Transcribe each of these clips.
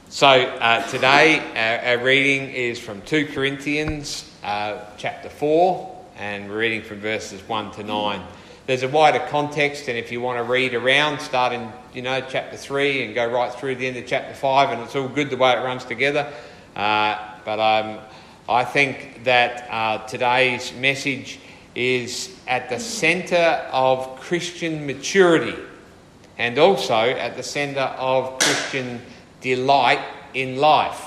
Today our reading is from 2 Corinthians chapter 4, and we're reading from verses 1 to 9. There's a wider context, and if you want to read around, start in chapter 3 and go right through the end of chapter 5, and it's all good the way it runs together. But I think that today's message is at the centre of Christian maturity and also at the centre of Christian delight in life.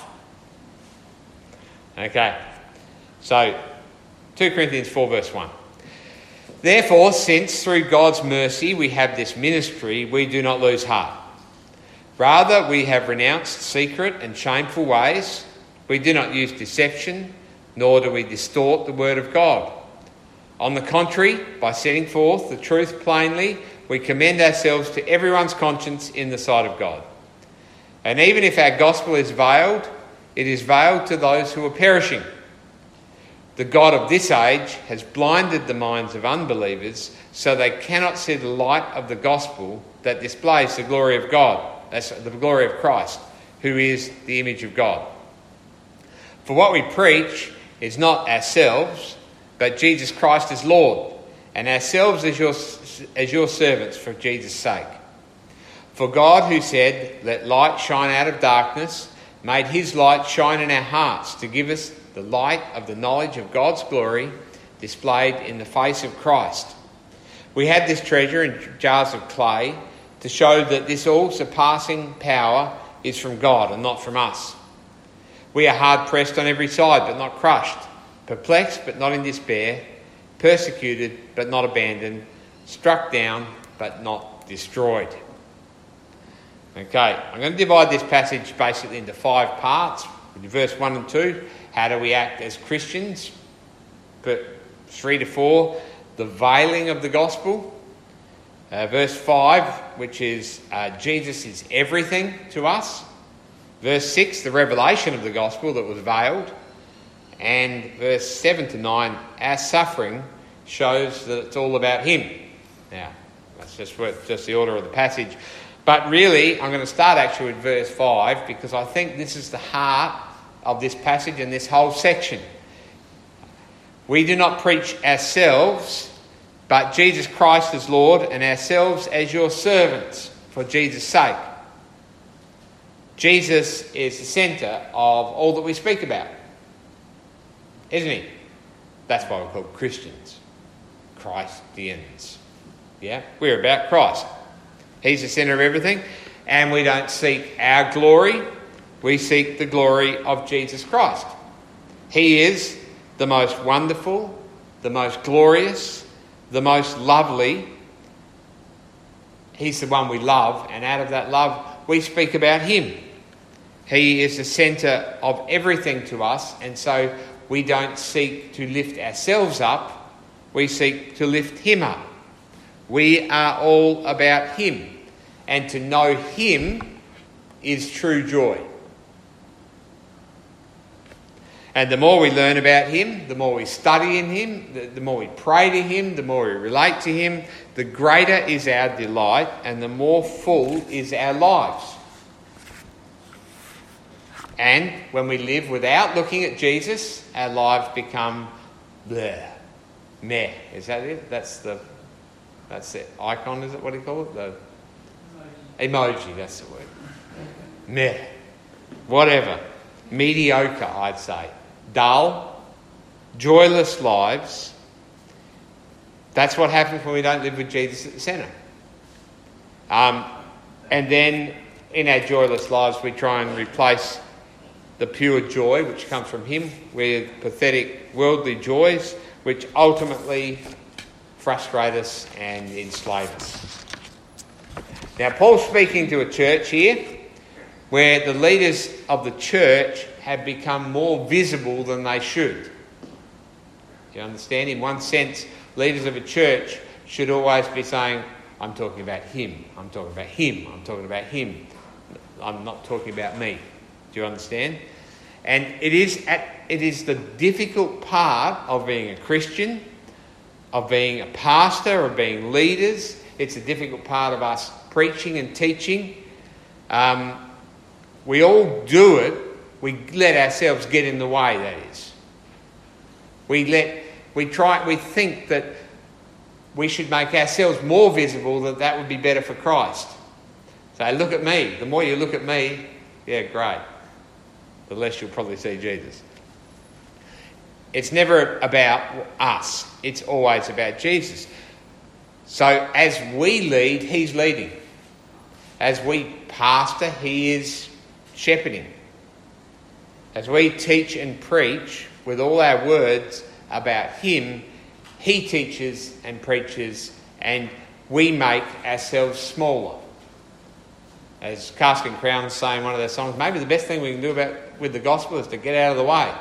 Okay, so 2 Corinthians 4 verse 1. Therefore, since through God's mercy we have this ministry, we do not lose heart. Rather, we have renounced secret and shameful ways. We do not use deception, nor do we distort the word of God. On the contrary, by setting forth the truth plainly, we commend ourselves to everyone's conscience in the sight of God. And even if our gospel is veiled, it is veiled to those who are perishing. The God of this age has blinded the minds of unbelievers so they cannot see the light of the gospel that displays the glory of God. That's the glory of Christ, who is the image of God. For what we preach is not ourselves, but Jesus Christ as Lord, and ourselves as your servants for Jesus' sake. For God, who said, "Let light shine out of darkness," made his light shine in our hearts to give us the light of the knowledge of God's glory displayed in the face of Christ. We have this treasure in jars of clay to show that this all-surpassing power is from God and not from us. We are hard-pressed on every side but not crushed, perplexed but not in despair, persecuted but not abandoned, struck down but not destroyed. Okay, I'm going to divide this passage basically into 5 parts. Verse 1 and 2, how do we act as Christians? But 3 to 4, the veiling of the gospel. Verse 5, which is Jesus is everything to us. Verse 6, the revelation of the gospel that was veiled. And verse 7 to 9, our suffering shows that it's all about him. Now, that's just the order of the passage. But really, I'm going to start actually with verse 5 because I think this is the heart of this passage and this whole section. We do not preach ourselves, but Jesus Christ as Lord, and ourselves as your servants for Jesus' sake. Jesus is the centre of all that we speak about, isn't he? That's why we're called Christians, Christians. Yeah, we're about Christ. He's the centre of everything, and we don't seek our glory. We seek the glory of Jesus Christ. He is the most wonderful, the most glorious, the most lovely. He's the one we love, and out of that love, we speak about him. He is the centre of everything to us, and so we don't seek to lift ourselves up. We seek to lift him up. We are all about him. And to know him is true joy. And the more we learn about him, the more we study in him, the more we pray to him, the more we relate to him, the greater is our delight and the more full is our lives. And when we live without looking at Jesus, our lives become bleh, meh. Is that it? That's the icon, is it? What do you call it? The emoji, that's the word. Meh. Whatever. Mediocre, I'd say. Dull, joyless lives. That's what happens when we don't live with Jesus at the centre. And then in our joyless lives we try and replace the pure joy which comes from him with pathetic worldly joys which ultimately frustrate us and enslave us. Now, Paul's speaking to a church here where the leaders of the church have become more visible than they should. Do you understand? In one sense, leaders of a church should always be saying, I'm talking about him, I'm talking about him, I'm talking about him. I'm not talking about me. Do you understand? And it is the difficult part of being a Christian, of being a pastor, of being leaders. It's a difficult part of us preaching and teaching We all do it. We let ourselves get in the way, that is. We think that we should make ourselves more visible, that would be better for Christ. So look at me. The more you look at me, yeah, great. The less you'll probably see Jesus. It's never about us. It's always about Jesus. So as we lead, he's leading. As we pastor, he is shepherding. As we teach and preach with all our words about him, he teaches and preaches, and we make ourselves smaller. As Casket and Crown say in one of their songs, maybe the best thing we can do with the gospel is to get out of the way.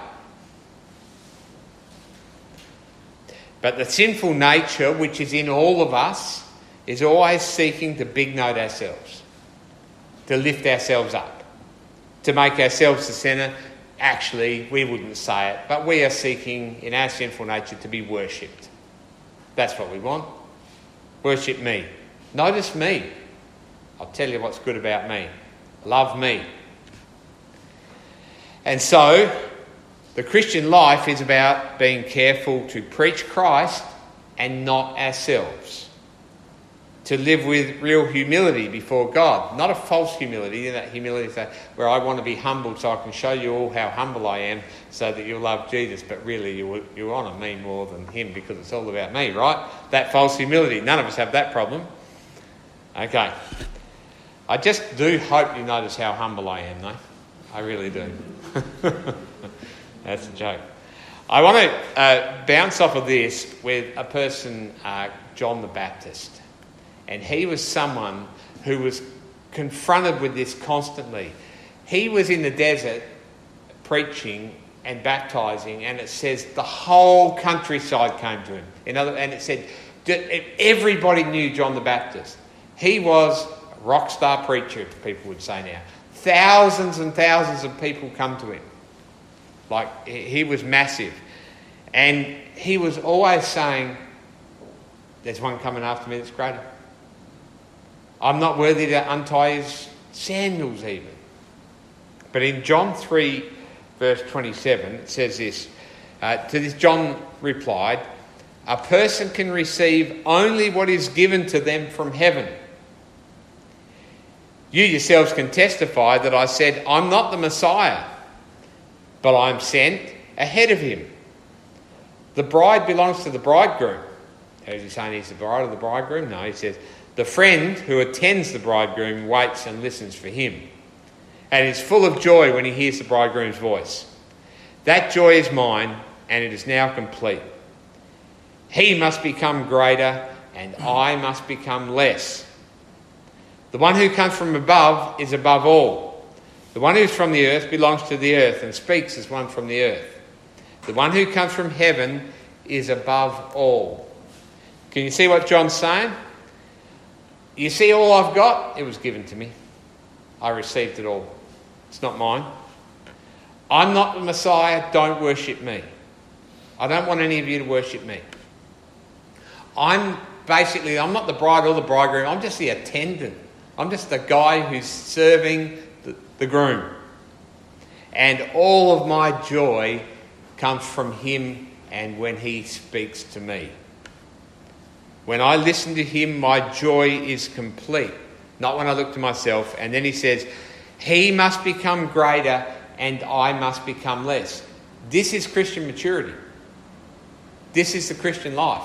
But the sinful nature, which is in all of us, is always seeking to big note ourselves, to lift ourselves up, to make ourselves the centre. Actually, we wouldn't say it, but we are seeking in our sinful nature to be worshipped. That's what we want. Worship me. Notice me. I'll tell you what's good about me. Love me. And so, the Christian life is about being careful to preach Christ and not ourselves. To live with real humility before God. Not a false humility, that humility where I want to be humble so I can show you all how humble I am so that you'll love Jesus, but really you honour me more than him because it's all about me, right? That false humility. None of us have that problem. Okay. I just do hope you notice how humble I am, though. I really do. That's a joke. I want to bounce off of this with a person, John the Baptist. And he was someone who was confronted with this constantly. He was in the desert preaching and baptising, and it says the whole countryside came to him. And it said everybody knew John the Baptist. He was a rock star preacher, people would say now. Thousands and thousands of people come to him. Like, he was massive. And he was always saying, there's one coming after me that's greater. I'm not worthy to untie his sandals even. But in John 3, verse 27, it says this. To this John replied, a person can receive only what is given to them from heaven. You yourselves can testify that I said, I'm not the Messiah, but I'm sent ahead of him. The bride belongs to the bridegroom. Is he saying he's the bride of the bridegroom? No, he says, the friend who attends the bridegroom waits and listens for him, and is full of joy when he hears the bridegroom's voice. That joy is mine, and it is now complete. He must become greater, and I must become less. The one who comes from above is above all. The one who is from the earth belongs to the earth and speaks as one from the earth. The one who comes from heaven is above all. Can you see what John's saying? You see all I've got? It was given to me. I received it all. It's not mine. I'm not the Messiah. Don't worship me. I don't want any of you to worship me. I'm not the bride or the bridegroom. I'm just the attendant. I'm just the guy who's serving the groom. And all of my joy comes from him and when he speaks to me. When I listen to him, my joy is complete. Not when I look to myself. And then he says, he must become greater and I must become less. This is Christian maturity. This is the Christian life.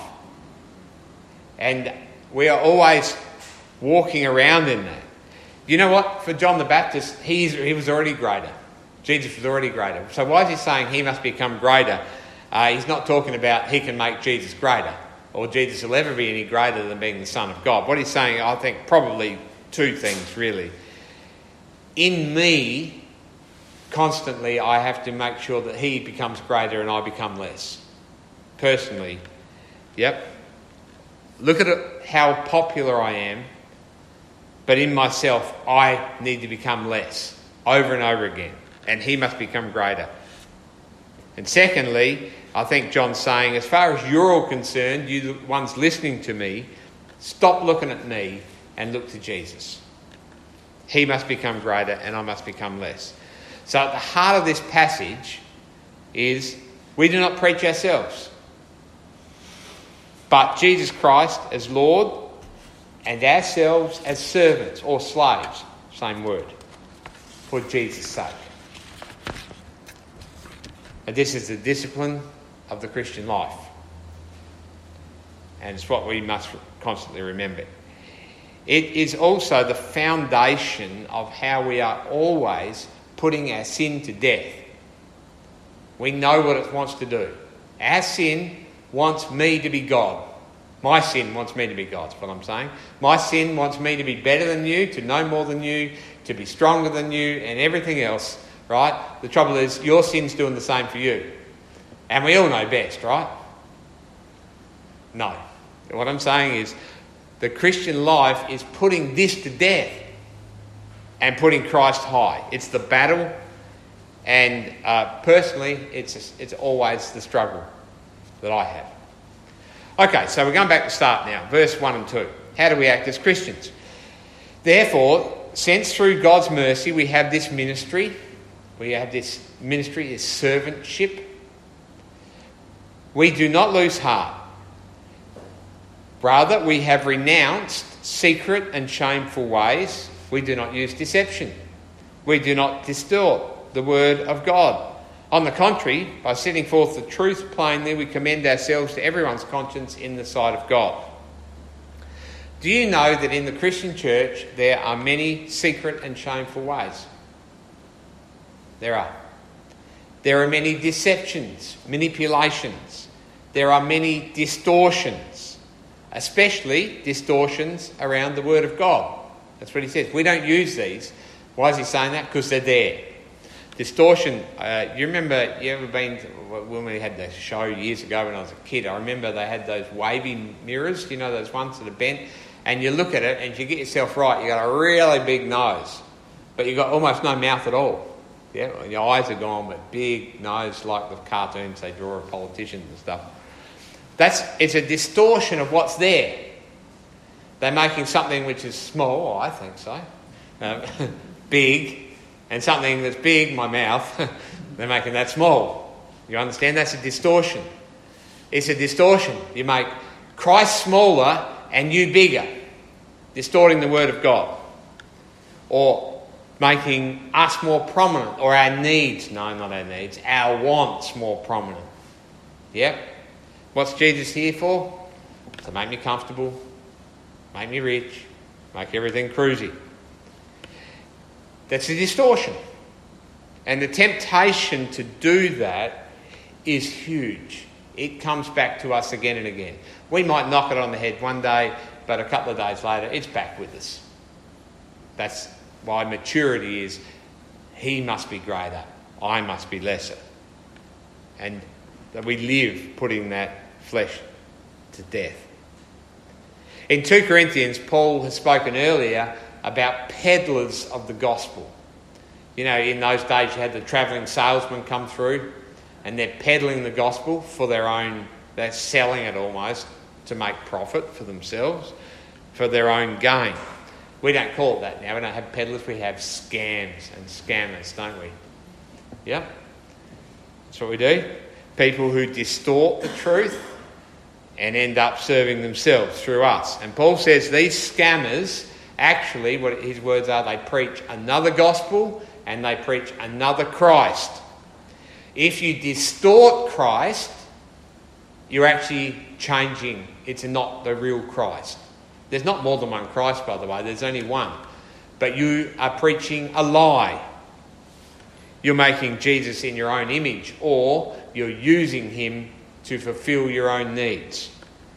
And we are always walking around in that. You know what? For John the Baptist, he was already greater. Jesus was already greater. So why is he saying he must become greater? He's not talking about he can make Jesus greater, or Jesus will ever be any greater than being the Son of God. What he's saying, I think, probably two things, really. In me, constantly, I have to make sure that he becomes greater and I become less. Personally, yep. Look at how popular I am, but in myself, I need to become less, over and over again. And he must become greater. And secondly, I think John's saying, as far as you're all concerned, you the ones listening to me, stop looking at me and look to Jesus. He must become greater and I must become less. So at the heart of this passage is we do not preach ourselves, but Jesus Christ as Lord and ourselves as servants or slaves, same word, for Jesus' sake. And this is the discipline of the Christian life. And it's what we must constantly remember. It is also the foundation of how we are always putting our sin to death. We know what it wants to do. Our sin wants me to be God. My sin wants me to be God, is what I'm saying. My sin wants me to be better than you, to know more than you, to be stronger than you, and everything else, right? The trouble is, your sin's doing the same for you. And we all know best, right? No. What I'm saying is, the Christian life is putting this to death and putting Christ high. It's the battle, and personally, it's always the struggle that I have. Okay, so we're going back to start now. Verse 1 and 2. How do we act as Christians? Therefore, since through God's mercy we have this ministry, is servantship, we do not lose heart. Rather, we have renounced secret and shameful ways. We do not use deception. We do not distort the word of God. On the contrary, by setting forth the truth plainly, we commend ourselves to everyone's conscience in the sight of God. Do you know that in the Christian church there are many secret and shameful ways? There are. There are many deceptions, manipulations. There are many distortions, especially distortions around the Word of God. That's what he says. We don't use these. Why is he saying that? Because they're there. Distortion, you remember, you ever been to, when we had the show years ago when I was a kid, I remember they had those wavy mirrors, you know, those ones that are bent, and you look at it and if you get yourself right, you got a really big nose, but you got almost no mouth at all. Yeah, and your eyes are gone, but big nose like the cartoons they draw of politicians and stuff. It's a distortion of what's there. They're making something which is small, I think so, big, and something that's big, my mouth, they're making that small. You understand? That's a distortion. It's a distortion. You make Christ smaller and you bigger, distorting the Word of God. Or making us more prominent, or our needs, no, not our needs, our wants more prominent. Yep. What's Jesus here for? To make me comfortable, make me rich, make everything cruisy. That's a distortion. And the temptation to do that is huge. It comes back to us again and again. We might knock it on the head one day, but a couple of days later, it's back with us. That's why maturity is, he must be greater, I must be lesser. And that we live putting that flesh to death. In 2 Corinthians, Paul has spoken earlier about peddlers of the gospel. You know, in those days you had the travelling salesman come through and they're peddling the gospel for their own, they're selling it almost to make profit for themselves, for their own gain. We don't call it that now. We don't have peddlers, we have scams and scammers, don't we? Yeah? That's what we do. People who distort the truth and end up serving themselves through us. And Paul says these scammers, actually, what his words are, they preach another gospel and they preach another Christ. If you distort Christ, you're actually changing. It's not the real Christ. There's not more than one Christ, by the way. There's only one. But you are preaching a lie. You're making Jesus in your own image, or you're using him to fulfill your own needs.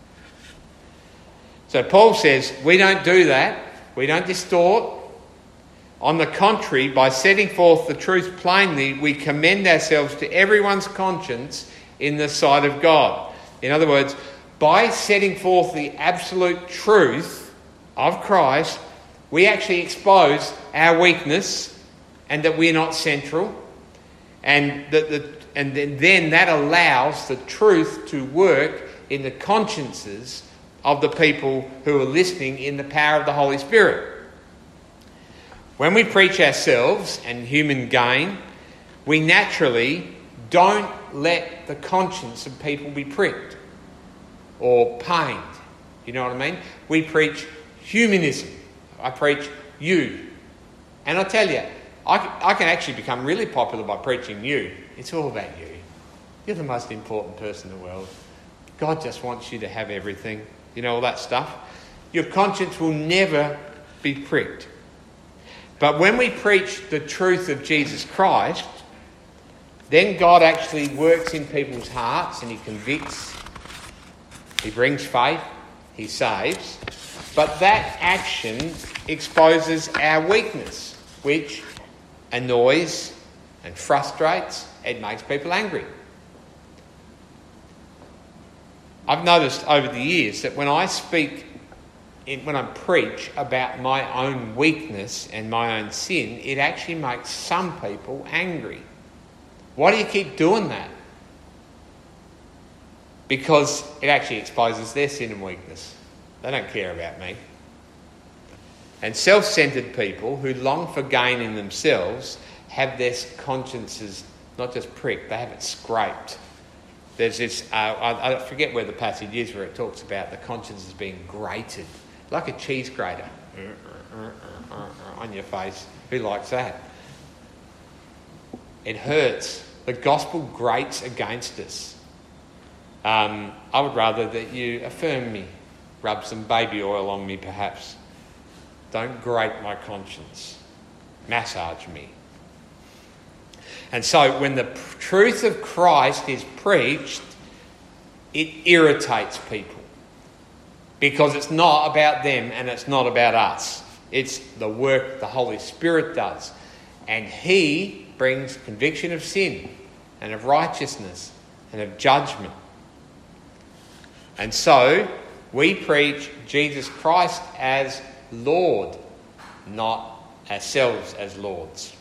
So Paul says, we don't do that. We don't distort. On the contrary, by setting forth the truth plainly, we commend ourselves to everyone's conscience in the sight of God. In other words, by setting forth the absolute truth of Christ, we actually expose our weakness and that we're not central. And then that allows the truth to work in the consciences of the people who are listening in the power of the Holy Spirit. When we preach ourselves and human gain, we naturally don't let the conscience of people be pricked or pained. You know what I mean? We preach humanism. I preach you. And I tell you, I can actually become really popular by preaching you. It's all about you. You're the most important person in the world. God just wants you to have everything. You know, all that stuff. Your conscience will never be pricked. But when we preach the truth of Jesus Christ, then God actually works in people's hearts and he convicts, he brings faith, he saves. But that action exposes our weakness, which annoys and frustrates. It makes people angry. I've noticed over the years that when I preach about my own weakness and my own sin, it actually makes some people angry. Why do you keep doing that? Because it actually exposes their sin and weakness. They don't care about me. And self-centred people who long for gain in themselves have their consciences not just pricked, they have it scraped. There's this, I forget where the passage is where it talks about the conscience as being grated, like a cheese grater on your face. Who likes that? It hurts. The gospel grates against us. I would rather that you affirm me, rub some baby oil on me perhaps. Don't grate my conscience. Massage me. And so when the truth of Christ is preached, it irritates people. Because it's not about them and it's not about us. It's the work the Holy Spirit does. And he brings conviction of sin and of righteousness and of judgment. And so we preach Jesus Christ as Lord, not ourselves as lords.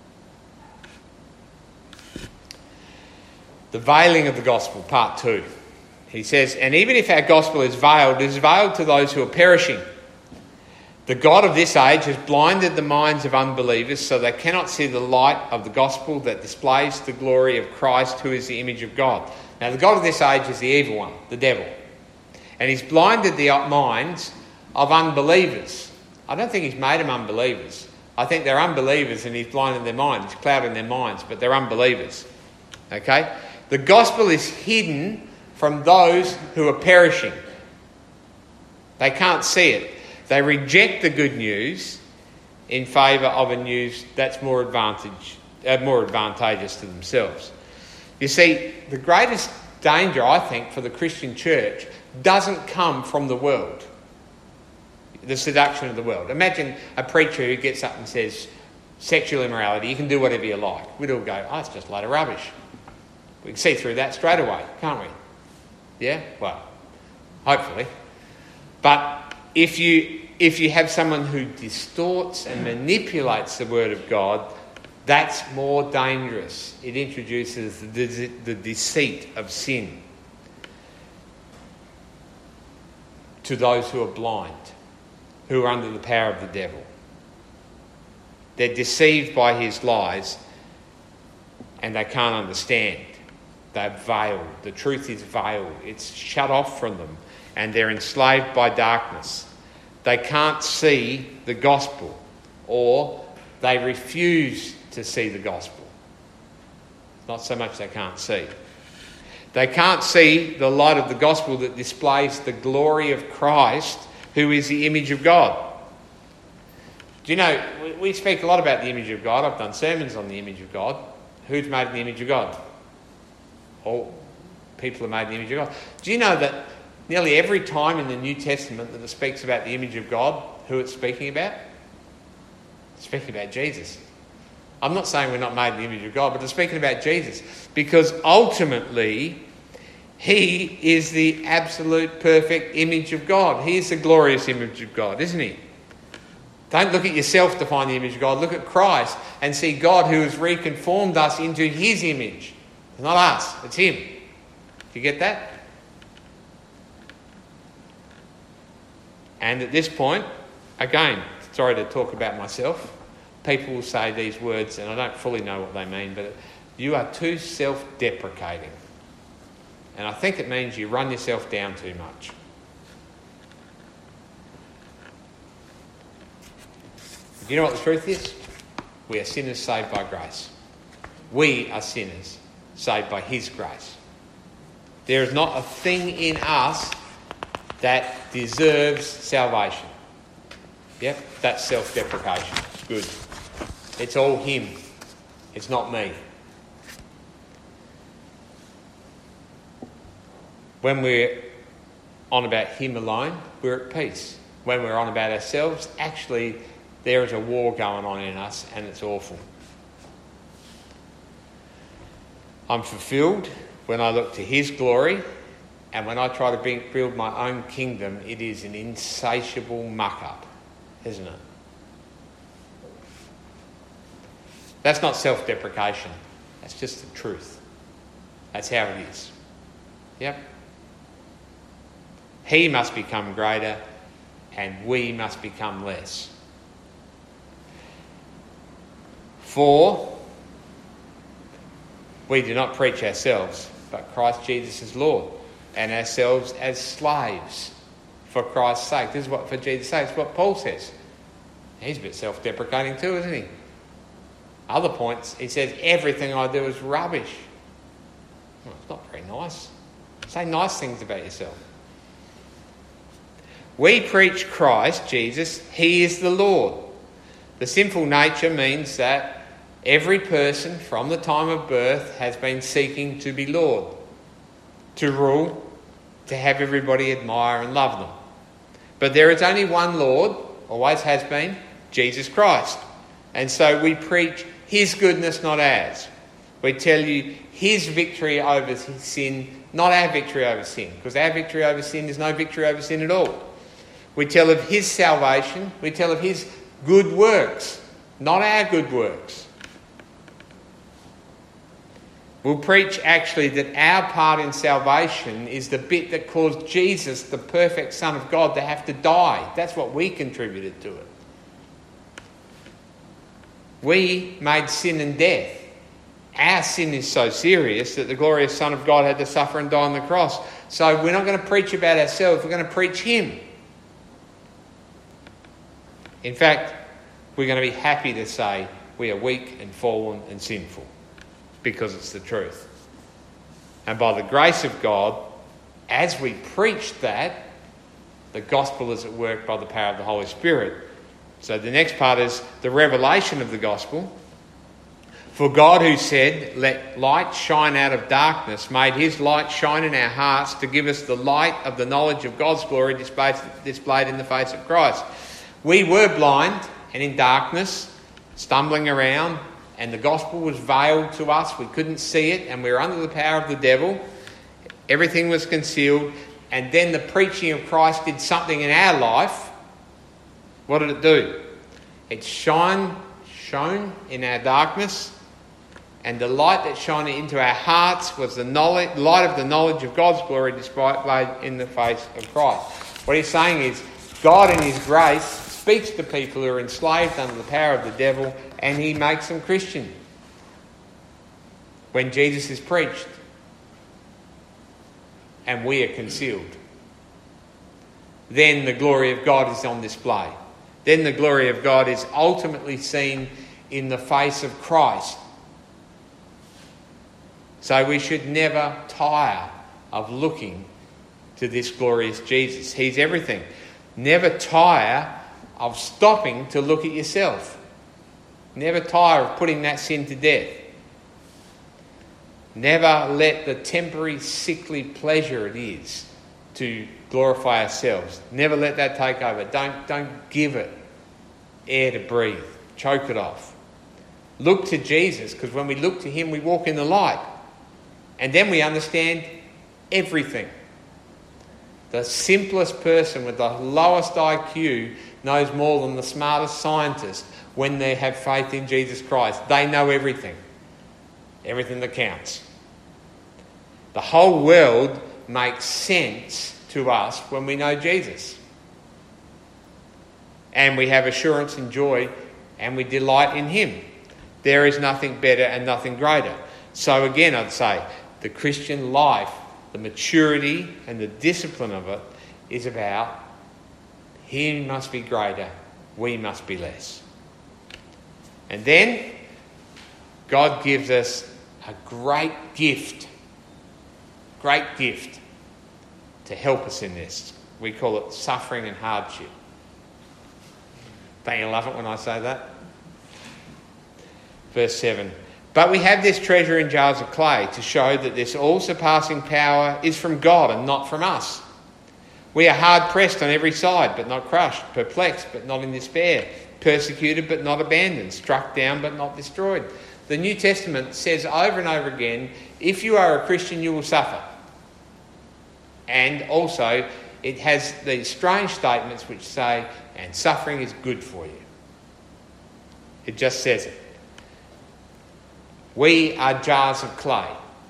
The veiling of the gospel, part 2. He says, and even if our gospel is veiled, it is veiled to those who are perishing. The God of this age has blinded the minds of unbelievers so they cannot see the light of the gospel that displays the glory of Christ, who is the image of God. Now, the God of this age is the evil one, the devil. And he's blinded the minds of unbelievers. I don't think he's made them unbelievers. I think they're unbelievers and he's blinded their minds, he's clouding their minds, but they're unbelievers. Okay? The gospel is hidden from those who are perishing. They can't see it. They reject the good news in favour of a news that's more advantageous to themselves. You see, the greatest danger, I think, for the Christian church doesn't come from the world, the seduction of the world. Imagine a preacher who gets up and says, sexual immorality, you can do whatever you like. We'd all go, oh, it's just a load of rubbish. We can see through that straight away, can't we? Yeah? Well, hopefully. But if you have someone who distorts and manipulates the word of God, that's more dangerous. It introduces the deceit of sin to those who are blind, who are under the power of the devil. They're deceived by his lies and they can't understand. They're veiled. The truth is veiled. It's shut off from them and they're enslaved by darkness. They can't see the gospel or they refuse to see the gospel. Not so much they can't see. They can't see the light of the gospel that displays the glory of Christ, who is the image of God. Do you know, we speak a lot about the image of God. I've done sermons on the image of God. Who's made in the image of God? All people are made in the image of God. Do you know that nearly every time in the New Testament that it speaks about the image of God, who it's speaking about? It's speaking about Jesus. I'm not saying we're not made in the image of God, but it's speaking about Jesus. Because ultimately, he is the absolute perfect image of God. He is the glorious image of God, isn't he? Don't look at yourself to find the image of God. Look at Christ and see God who has reconformed us into his image. It's not us, it's him. Do you get that? And at this point, again, sorry to talk about myself, people will say these words, and I don't fully know what they mean, but you are too self-deprecating. And I think it means you run yourself down too much. Do you know what the truth is? We are sinners saved by grace. We are sinners saved by his grace. There is not a thing in us that deserves salvation. Yep, that's self-deprecation. Good. It's all him. It's not me. When we're on about him alone, we're at peace. When we're on about ourselves, actually, there is a war going on in us, and it's awful. I'm fulfilled when I look to his glory, and when I try to build my own kingdom, it is an insatiable muck-up, isn't it? That's not self-deprecation. That's just the truth. That's how it is. Yep. He must become greater, and we must become less. For we do not preach ourselves, but Christ Jesus as Lord, and ourselves as slaves for Christ's sake. This is what, for Jesus' sake, it's what Paul says. He's a bit self-deprecating too, isn't he? Other points, he says, everything I do is rubbish. Well, it's not very nice. Say nice things about yourself. We preach Christ, Jesus, he is the Lord. The sinful nature means that every person from the time of birth has been seeking to be Lord, to rule, to have everybody admire and love them. But there is only one Lord, always has been, Jesus Christ. And so we preach his goodness, not ours. We tell you his victory over sin, not our victory over sin, because our victory over sin is no victory over sin at all. We tell of his salvation, we tell of his good works, not our good works. We'll preach actually that our part in salvation is the bit that caused Jesus, the perfect Son of God, to have to die. That's what we contributed to it. We made sin and death. Our sin is so serious that the glorious Son of God had to suffer and die on the cross. So we're not going to preach about ourselves, we're going to preach him. In fact, we're going to be happy to say we are weak and fallen and sinful, because it's the truth. And by the grace of God, as we preach that, the gospel is at work by the power of the Holy Spirit. So the next part is the revelation of the gospel. For God, who said, "Let light shine out of darkness," made his light shine in our hearts to give us the light of the knowledge of God's glory displayed in the face of Christ. We were blind and in darkness, stumbling around, and the gospel was veiled to us. We couldn't see it, and we were under the power of the devil. Everything was concealed. And then the preaching of Christ did something in our life. What did it do? It shone in our darkness, and the light that shone into our hearts was the light of the knowledge of God's glory displayed in the face of Christ. What he's saying is, God in his grace speaks to people who are enslaved under the power of the devil, and he makes them Christian when Jesus is preached and we are concealed. Then the glory of God is on display. Then the glory of God is ultimately seen in the face of Christ. So we should never tire of looking to this glorious Jesus. He's everything. Never tire of stopping to look at yourself. Never tire of putting that sin to death. Never let the temporary, sickly pleasure it is to glorify ourselves. Never let that take over. Don't give it air to breathe. Choke it off. Look to Jesus, because when we look to him, we walk in the light. And then we understand everything. The simplest person with the lowest IQ knows more than the smartest scientist when they have faith in Jesus Christ. They know everything. Everything that counts. The whole world makes sense to us when we know Jesus. And we have assurance and joy and we delight in him. There is nothing better and nothing greater. So again, I'd say the Christian life, the maturity and the discipline of it is about he must be greater, we must be less. And then God gives us a great gift to help us in this. We call it suffering and hardship. Don't you love it when I say that? Verse 7. But we have this treasure in jars of clay to show that this all-surpassing power is from God and not from us. We are hard-pressed on every side, but not crushed, perplexed, but not in despair, persecuted, but not abandoned, struck down, but not destroyed. The New Testament says over and over again, if you are a Christian, you will suffer. And also, it has these strange statements which say, and suffering is good for you. It just says it. We are jars of clay.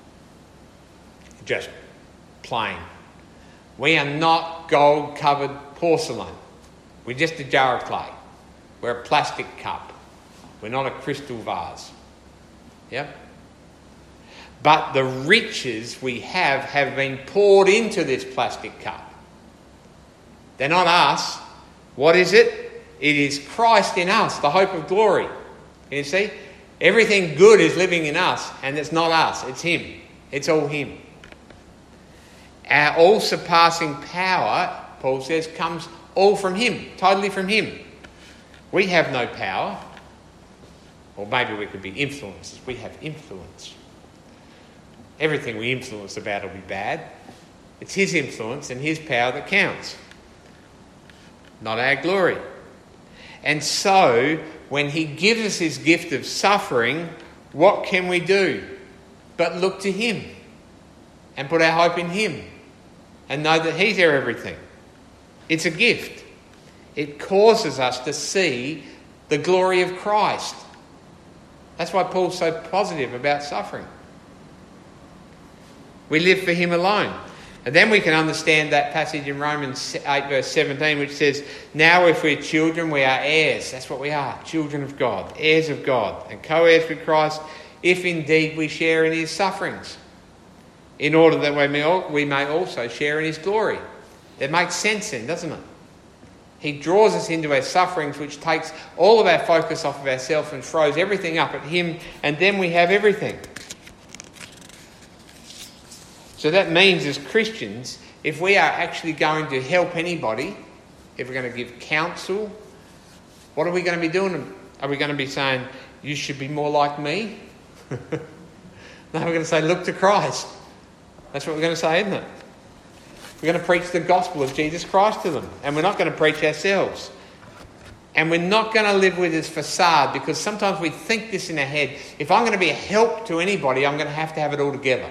Just plain. We are not gold-covered porcelain. We're just a jar of clay. We're a plastic cup. We're not a crystal vase. Yep. But the riches we have been poured into this plastic cup. They're not us. What is it? It is Christ in us, the hope of glory. Can you see? Everything good is living in us, and it's not us, it's him. It's all him. Our all-surpassing power, Paul says, comes all from him, totally from him. We have no power. Or maybe we could be influencers. We have influence. Everything we influence about will be bad. It's his influence and his power that counts, not our glory. And so, when he gives us his gift of suffering, what can we do but look to him and put our hope in him and know that he's our everything? It's a gift. It causes us to see the glory of Christ. That's why Paul's so positive about suffering. We live for him alone. And then we can understand that passage in Romans 8 verse 17 which says, now if we're children, we are heirs. That's what we are, children of God, heirs of God, and co-heirs with Christ, if indeed we share in his sufferings, in order that we may also share in his glory. That makes sense then, doesn't it? He draws us into our sufferings, which takes all of our focus off of ourselves and throws everything up at him, and then we have everything. So that means as Christians, if we are actually going to help anybody, if we're going to give counsel, what are we going to be doing? Are we going to be saying, you should be more like me? No, we're going to say, look to Christ. That's what we're going to say, isn't it? We're going to preach the gospel of Jesus Christ to them. And we're not going to preach ourselves. And we're not going to live with this facade, because sometimes we think this in our head. If I'm going to be a help to anybody, I'm going to have it all together.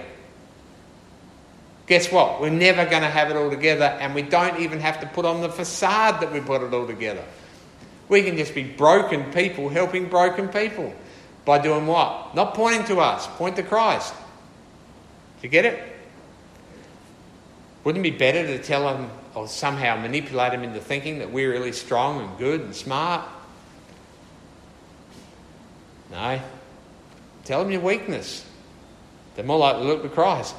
Guess what? We're never going to have it all together, and we don't even have to put on the facade that we put it all together. We can just be broken people helping broken people. By doing what? Not pointing to us, point to Christ. Do you get it? Wouldn't it be better to tell them or somehow manipulate them into thinking that we're really strong and good and smart? No. Tell them your weakness. They're more likely to look to Christ.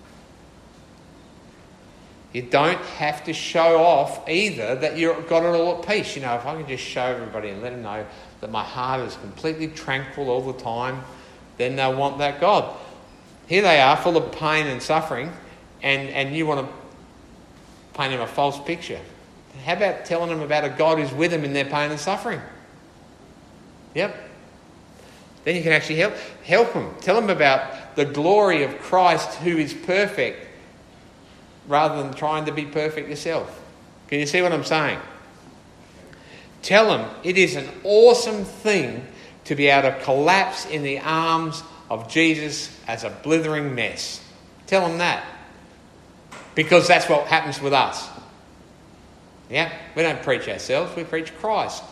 You don't have to show off either that you've got it all at peace. You know, if I can just show everybody and let them know that my heart is completely tranquil all the time, then they'll want that God. Here they are, full of pain and suffering, and you want to paint them a false picture. How about telling them about a God who's with them in their pain and suffering? Yep. Then you can actually help them. Tell them about the glory of Christ who is perfect, rather than trying to be perfect yourself. Can you see what I'm saying? Tell them it is an awesome thing to be able to collapse in the arms of Jesus as a blithering mess. Tell them that. Because that's what happens with us. Yeah? We don't preach ourselves, we preach Christ.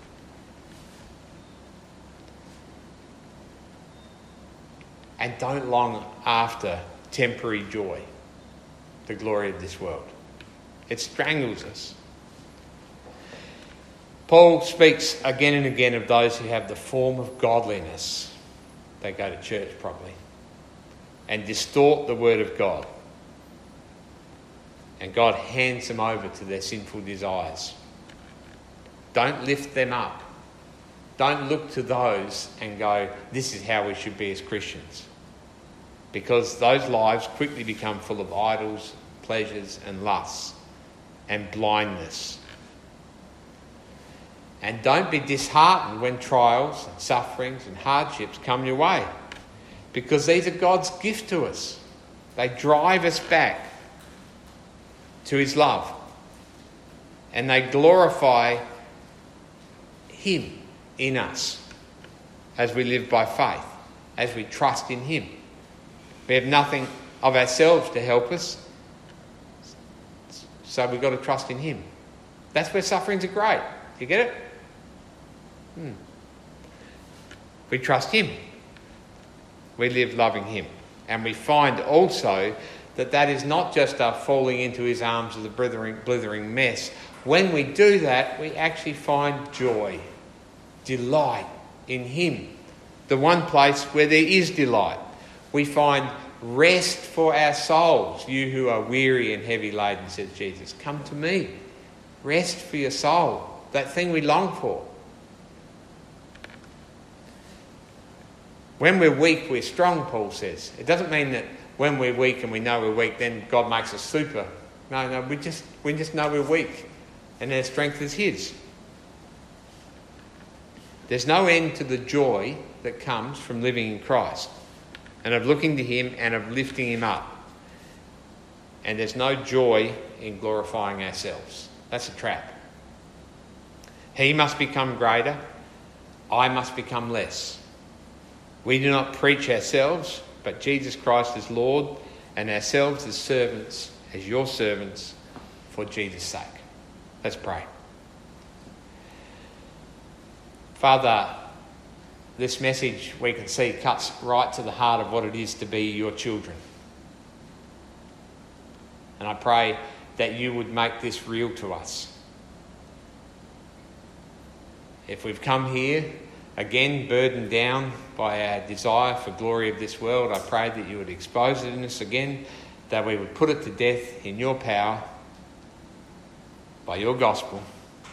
And don't long after temporary joy, the glory of this world. It strangles us. Paul speaks again and again of those who have the form of godliness. They go to church probably and distort the word of God. And God hands them over to their sinful desires. Don't lift them up. Don't look to those and go, this is how we should be as Christians. Because those lives quickly become full of idols, pleasures and lusts and blindness. And don't be disheartened when trials and sufferings and hardships come your way. Because these are God's gift to us. They drive us back to his love. And they glorify him in us as we live by faith, as we trust in him. We have nothing of ourselves to help us, so we've got to trust in him. That's where sufferings are great. You get it? We trust him. We live loving him. And we find also that is not just a falling into his arms of the blithering mess. When we do that, we actually find joy, delight in him. The one place where there is delight. We find rest for our souls. You who are weary and heavy laden, says Jesus, come to me. Rest for your soul. That thing we long for. When we're weak, we're strong, Paul says. It doesn't mean that when we're weak and we know we're weak, then God makes us super. No, we just know we're weak. And our strength is his. There's no end to the joy that comes from living in Christ and of looking to him and of lifting him up. And there's no joy in glorifying ourselves. That's a trap. He must become greater. I must become less. We do not preach ourselves, but Jesus Christ as Lord, and ourselves as servants, as your servants, for Jesus' sake. Let's pray. Father, this message we can see cuts right to the heart of what it is to be your children. And I pray that you would make this real to us. If we've come here, again, burdened down by our desire for glory of this world, I pray that you would expose it in us again, that we would put it to death in your power, by your gospel.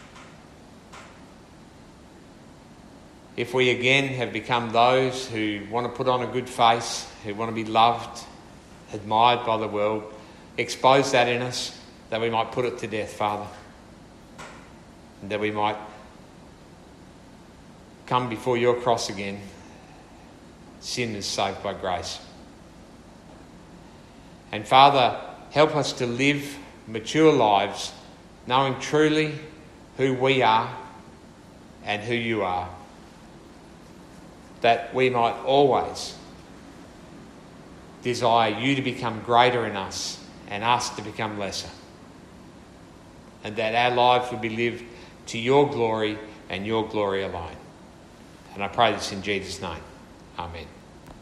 If we again have become those who want to put on a good face, who want to be loved, admired by the world, expose that in us, that we might put it to death, Father, and that we might come before your cross again, sinners saved by grace. And Father, help us to live mature lives, knowing truly who we are and who you are, that we might always desire you to become greater in us and us to become lesser, and that our lives would be lived to your glory and your glory alone. And I pray this in Jesus' name. Amen.